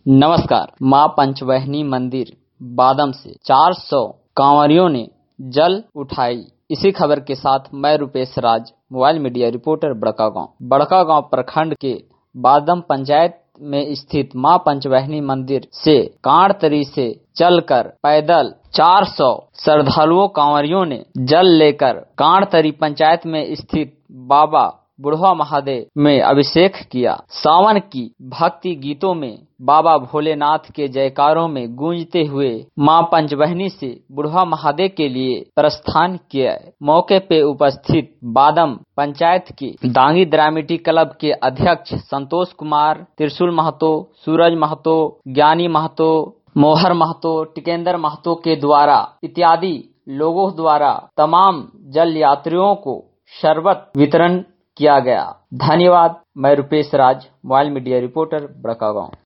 नमस्कार। मां पंचवहनी मंदिर बादम से 400 कांवरियों ने जल उठाई। इसी खबर के साथ मैं Rupesh Raj, mobile media reporter, Barkagaon प्रखंड के बादम पंचायत में स्थित मां पंचवहनी मंदिर से कांडतरी से चलकर पैदल 400 श्रद्धालुओं कांवरियों ने जल लेकर कांडतरी पंचायत में स्थित बाबा बुढ़वा महादेव में अभिषेक किया। सावन की भक्ति गीतों में बाबा भोलेनाथ के जयकारों में गूंजते हुए मां पंचवहनी से बुढ़वा महादेव के लिए प्रस्थान किया। मौके पे उपस्थित बादम पंचायत के दांगी द्रामिटी क्लब के अध्यक्ष संतोष कुमार, त्रिशूल महतो, सूरज महतो, ज्ञानी महतो, मोहर महतो, टिकेंद्र महतो के द्वारा इत्यादि लोगों द्वारा तमाम जल यात्रियों को शरबत वितरण किया गया। धन्यवाद। मैं Rupesh Raj, mobile media reporter, Barkagaon.